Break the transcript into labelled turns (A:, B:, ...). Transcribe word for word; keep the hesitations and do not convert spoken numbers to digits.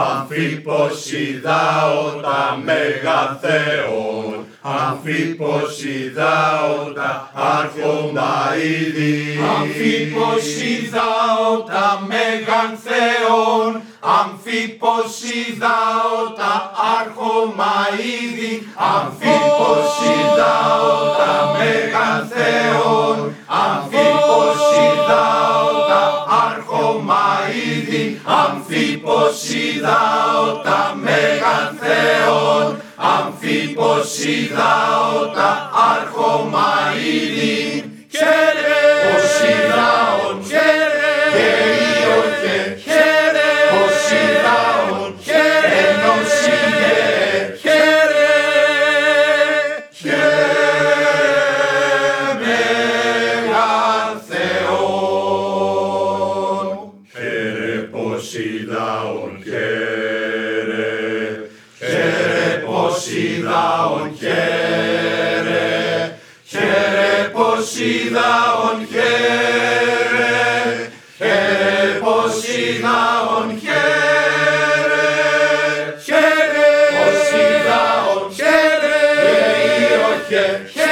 A: Αμφιποσιδάω τα Μέγα Θεόν, αμφιποσιδάω τα άρχοντα είδη.
B: Αμφιποσιδάω τα Μέγαν Θεόν, αμφιποσιδάω τα άρχοντα είδη.
A: Αμφιποσιδάω τα Μέγαν Θεόν, αμφιποσιδάω τα άρχοντα είδη. Αμφιποσιδάω τα Μέγαν Θεόν, αμφιποσιδάω τα άρχοντα είδη. Χαίρε, Ποσειδάων, χαίρε, και Υιώχε, χαίρε, Ποσειδάων, χαίρε, Ενωσίε, χαίρε, χαίρε, Μέγαν Θεόν. Χαίρε, Ποσειδάων, χαίρε, χαίρε, Ποσειδάων, χαίρε, χαίρε, Ποσειδάων, χαίρε, χαίρε, Ποσειδάων, χαίρε, χαίρε, Ποσειδάων, χαίρε, και Υιώχε,